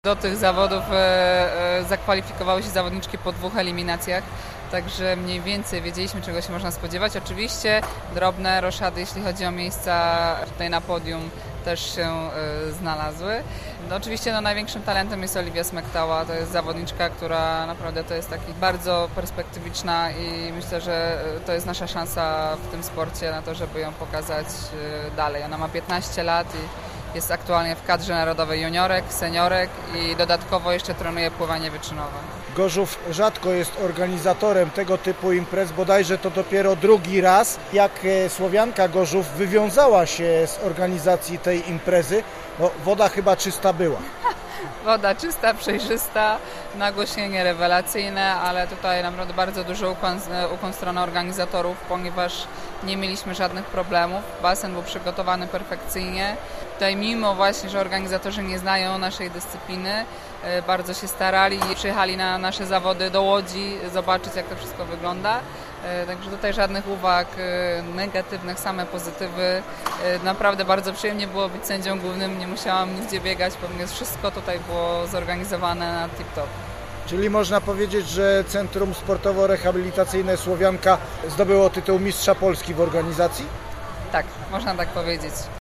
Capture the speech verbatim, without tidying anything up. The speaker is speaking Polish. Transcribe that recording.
Do tych zawodów e, e, zakwalifikowały się zawodniczki po dwóch eliminacjach, także mniej więcej wiedzieliśmy, czego się można spodziewać. Oczywiście drobne roszady, jeśli chodzi o miejsca tutaj na podium, też się e, znalazły. No, oczywiście no, największym talentem jest Oliwia Smektała, to jest zawodniczka, która naprawdę to jest taki bardzo perspektywiczna i myślę, że to jest nasza szansa w tym sporcie na to, żeby ją pokazać e, dalej. Ona ma piętnaście lat i jest aktualnie w kadrze narodowej juniorek, seniorek i dodatkowo jeszcze trenuje pływanie wyczynowe. Gorzów rzadko jest organizatorem tego typu imprez, bodajże to dopiero drugi raz, jak Słowianka Gorzów wywiązała się z organizacji tej imprezy. No, woda chyba czysta była. Woda czysta, przejrzysta, nagłośnienie rewelacyjne, ale tutaj naprawdę bardzo duży ukłon, ukłon strony organizatorów, ponieważ nie mieliśmy żadnych problemów. Basen był przygotowany perfekcyjnie. Tutaj mimo właśnie, że organizatorzy nie znają naszej dyscypliny, bardzo się starali i przyjechali na nasze zawody do Łodzi zobaczyć, jak to wszystko wygląda. Także tutaj żadnych uwag negatywnych, same pozytywy. Naprawdę bardzo przyjemnie było być sędzią głównym, nie musiałam nigdzie biegać, ponieważ wszystko tutaj było zorganizowane na tip-top. Czyli można powiedzieć, że Centrum Sportowo-Rehabilitacyjne Słowianka zdobyło tytuł mistrza Polski w organizacji? Tak, można tak powiedzieć.